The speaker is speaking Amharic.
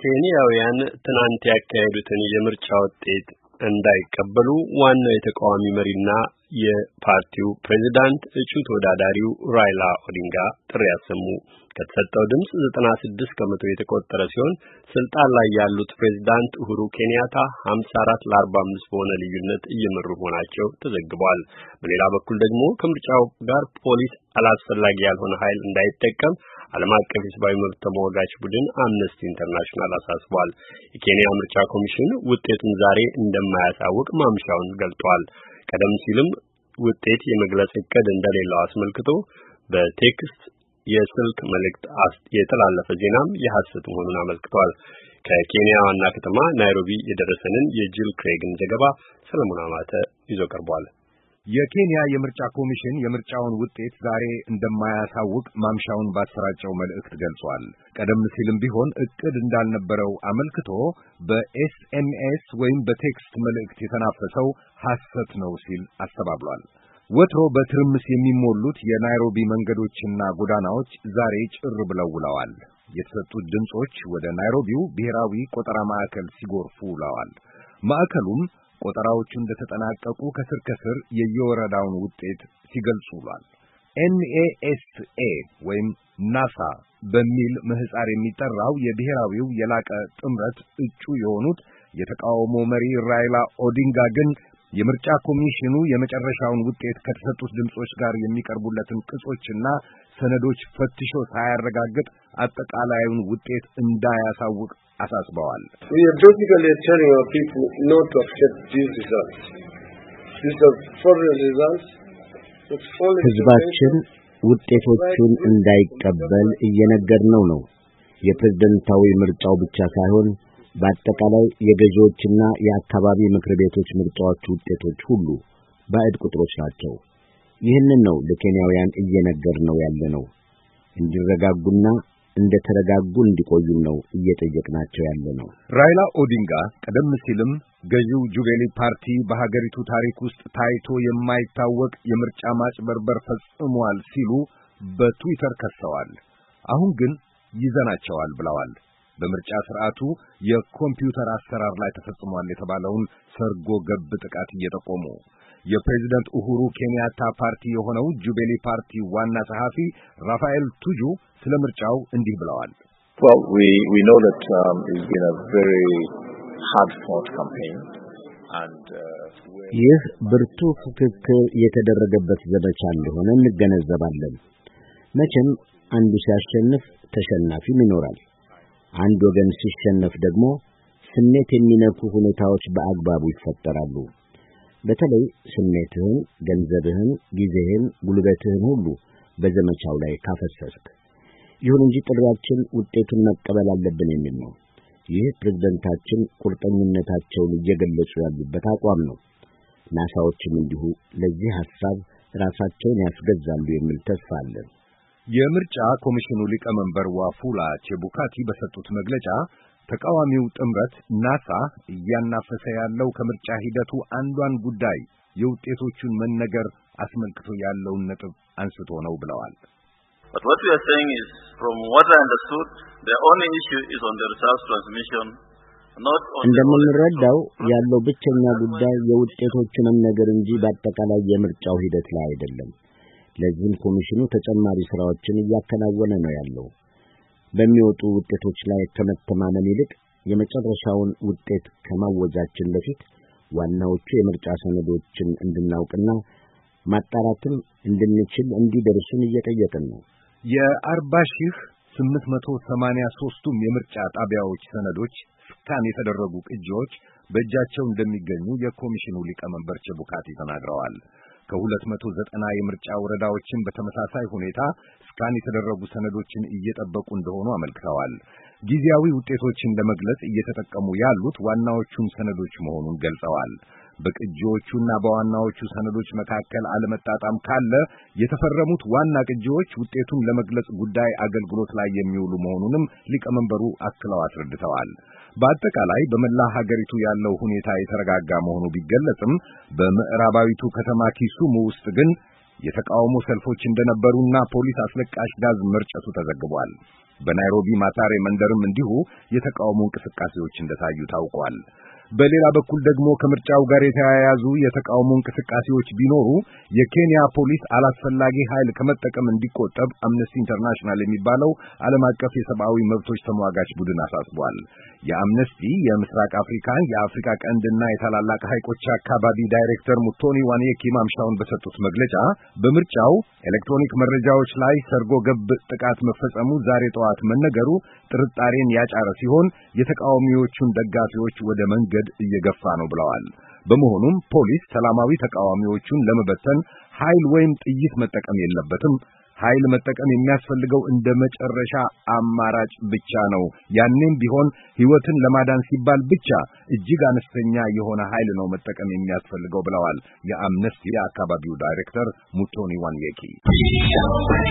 ኬንያውያን ትናንት ያካሄዱትን የምርጫ ውጤት እንዳይቀበሉ ዋናው የተቃዋሚ መሪና የፓርቲው ፕሬዝዳንት እጩ ተወዳዳሪው ራይላ ኦዲንጋ ጥሪ ያሰሙ። ከተሰጠው ድምጽ 96 ከመቶ የተቆጠረ ሲሆን ስልጣን ላይ ያሉት ፕሬዝዳንት ኡሁሩ ኬንያታ 54 ለ45 በሆነ ልዩነት እየመሩ መሆናቸው ተዘግቧል። በሌላ በኩል ደግሞ ከምርጫው ጋር ፖሊስ አላስፈላጊ ያልሆነ ኃይል እንዳይጠቀም ዓለም አቀፍ የሰብአዊ መብት ተሟጋች ቡድን አምነስቲ ኢንተርናሽናል አሳስቧል። የኬንያ ምርጫ ኮሚሽን ውጤቱን ዛሬ እንደማያሳውቅ ማምሻውን ገልጧል። ቀደም ሲልም ውጤት የመግለጽ እቅድ እንደሌለው አስመልክቶ በቴክስት የስልክ መልእክት የተላለፈ ዜናም የሐሰት መሆኑን አመልክቷል። ከኬንያ ዋና ከተማ ናይሮቢ የደረሰንን የጂል ክሬግን ዘገባ ሰለሞን አማተ ይዞ ቀርቧል። የኬንያ የምርጫ ኮሚሽን የምርጫውን ውጤት ዛሬ እንደማያሳውቅ ማምሻውን ባሰራጨው መልእክት ገልጿል። ቀደም ሲልም ቢሆን እቅድ እንዳልነበረው አመልክቶ በኤስኤምኤስ ወይም በቴክስት መልእክት የተናፈሰው ሐሰት ነው ሲል አስተባብሏል። ወትሮ በትርምስ የሚሞሉት የናይሮቢ መንገዶችና ጎዳናዎች ዛሬ ጭር ብለው ውለዋል። የተሰጡት ድምጾች ወደ ናይሮቢው ብሔራዊ ቆጠራ ማዕከል ሲጎርፉ ውለዋል። ማዕከሉም ቆጠራዎቹ እንደተጠናቀቁ ከስር ከስር የየወረዳውን ውጤት ሲገልጹ ውሏል። ኤንኤኤስኤ ወይም ናሳ በሚል ምህጻር የሚጠራው የብሔራዊው የላቀ ጥምረት እጩ የሆኑት የተቃውሞ መሪ ራይላ ኦዲንጋ ግን የምርጫ ኮሚሽኑ የመጨረሻውን ውጤት ከተሰጡት ድምጾች ጋር የሚቀርቡለትን ቅጾችና ሰነዶች ፈትሾ ሳያረጋግጥ አጠቃላዩን ውጤት እንዳያሳውቅ አሳስበዋል። We are basically telling our people not to accept these results. These are foreign results. ህዝባችን ውጤቶቹን እንዳይቀበል እየነገርነው ነው። የፕሬዝዳንታዊ ምርጫው ብቻ ሳይሆን በአጠቃላይ የገዢዎችና የአካባቢ ምክር ቤቶች ምርጫዎች ውጤቶች ሁሉ ባዕድ ቁጥሮች ናቸው። ይህንን ነው ለኬንያውያን እየነገርነው ያለነው። እንዲረጋጉና እንደተረጋጉ እንዲቆዩ ነው እየጠየቅናቸው ያለነው። ራይላ ኦዲንጋ ቀደም ሲልም ገዢው ጁቤሊ ፓርቲ በሀገሪቱ ታሪክ ውስጥ ታይቶ የማይታወቅ የምርጫ ማጭበርበር ፈጽሟል ሲሉ በትዊተር ከሰዋል። አሁን ግን ይዘናቸዋል ብለዋል። በምርጫ ስርዓቱ የኮምፒውተር አሰራር ላይ ተፈጽሟል የተባለውን ሰርጎ ገብ ጥቃት እየጠቆሙ የፕሬዝዳንት ኡሁሩ ኬንያታ ፓርቲ የሆነው ጁቤሊ ፓርቲ ዋና ጸሐፊ ራፋኤል ቱጁ ስለ ምርጫው እንዲህ ብለዋል። Well, we know that it's been a very hard fought campaign and ይህ ብርቱ ፍክክር የተደረገበት ዘመቻ እንደሆነ እንገነዘባለን። መቼም አንዱ ሲያሸንፍ ተሸናፊም ይኖራል። አንድ ወገን ሲሸነፍ ደግሞ ስሜት የሚነኩ ሁኔታዎች በአግባቡ ይፈጠራሉ። በተለይ ስሜትህን፣ ገንዘብህን፣ ጊዜህን፣ ጉልበትህን ሁሉ በዘመቻው ላይ ካፈሰስክ። ይሁን እንጂ ጥሪያችን ውጤቱን መቀበል አለብን የሚል ነው። ይህ ፕሬዝዳንታችን ቁርጠኝነታቸውን እየገለጹ ያሉበት አቋም ነው። ናሳዎችም እንዲሁ ለዚህ ሐሳብ ራሳቸውን ያስገዛሉ የሚል ተስፋ አለን። የምርጫ ኮሚሽኑ ሊቀመንበር ዋፉላ ቼቡካቲ በሰጡት መግለጫ ተቃዋሚው ጥምረት ናሳ እያናፈሰ ያለው ከምርጫ ሂደቱ አንዷን ጉዳይ የውጤቶቹን መነገር አስመልክቶ ያለውን ነጥብ አንስቶ ነው ብለዋል። But what we are saying is, from what I understood, the only issue is on the results transmission, not on እንደምንረዳው ያለው ብቸኛ ጉዳይ የውጤቶቹን ነገር እንጂ በአጠቃላይ የምርጫው ሂደት ላይ አይደለም። ለዚህም ኮሚሽኑ ተጨማሪ ስራዎችን እያከናወነ ነው ያለው። በሚወጡ ውጤቶች ላይ ከመተማመን ይልቅ የመጨረሻውን ውጤት ከማወጃችን በፊት ዋናዎቹ የምርጫ ሰነዶችን እንድናውቅና ማጣራትም እንድንችል እንዲደርሱን እየጠየቅን ነው። የ40,883ቱም የምርጫ ጣቢያዎች ሰነዶች ስካን የተደረጉ ቅጂዎች በእጃቸው እንደሚገኙ የኮሚሽኑ ሊቀመንበር ቼቡካቲ ተናግረዋል። ከ290 የምርጫ ወረዳዎችን በተመሳሳይ ሁኔታ ስካን የተደረጉ ሰነዶችን እየጠበቁ እንደሆኑ አመልክተዋል። ጊዜያዊ ውጤቶችን ለመግለጽ እየተጠቀሙ ያሉት ዋናዎቹን ሰነዶች መሆኑን ገልጸዋል። በቅጂዎቹና በዋናዎቹ ሰነዶች መካከል አለመጣጣም ካለ የተፈረሙት ዋና ቅጂዎች ውጤቱን ለመግለጽ ጉዳይ አገልግሎት ላይ የሚውሉ መሆኑንም ሊቀመንበሩ አክለው አስረድተዋል። በአጠቃላይ በመላ ሀገሪቱ ያለው ሁኔታ የተረጋጋ መሆኑ ቢገለጽም በምዕራባዊቱ ከተማ ኪሱሙ ውስጥ ግን የተቃውሞ ሰልፎች እንደነበሩና ፖሊስ አስለቃሽ ጋዝ መርጨቱ ተዘግቧል። በናይሮቢ ማታሬ መንደርም እንዲሁ የተቃውሞ እንቅስቃሴዎች እንደታዩ ታውቋል። በሌላ በኩል ደግሞ ከምርጫው ጋር የተያያዙ የተቃውሞ እንቅስቃሴዎች ቢኖሩ የኬንያ ፖሊስ አላስፈላጊ ኃይል ከመጠቀም እንዲቆጠብ አምነስቲ ኢንተርናሽናል የሚባለው ዓለም አቀፍ የሰብአዊ መብቶች ተሟጋች ቡድን አሳስቧል። የአምነስቲ የምስራቅ አፍሪካ የአፍሪካ ቀንድና የታላላቅ ሐይቆች አካባቢ ዳይሬክተር ሙቶኒ ዋንየኪ ማምሻውን በሰጡት መግለጫ በምርጫው ኤሌክትሮኒክ መረጃዎች ላይ ሰርጎ ገብ ጥቃት መፈጸሙ ዛሬ ጠዋት መነገሩ ጥርጣሬን ያጫረ ሲሆን የተቃዋሚዎቹን ደጋፊዎች ወደ መንገድ እየገፋ ነው ብለዋል። በመሆኑም ፖሊስ ሰላማዊ ተቃዋሚዎቹን ለመበተን ኃይል ወይም ጥይት መጠቀም የለበትም። ኃይል መጠቀም የሚያስፈልገው እንደ መጨረሻ አማራጭ ብቻ ነው። ያኔም ቢሆን ሕይወትን ለማዳን ሲባል ብቻ እጅግ አነስተኛ የሆነ ኃይል ነው መጠቀም የሚያስፈልገው ብለዋል የአምነስቲ የአካባቢው ዳይሬክተር ሙቶኒ ዋንየኪ።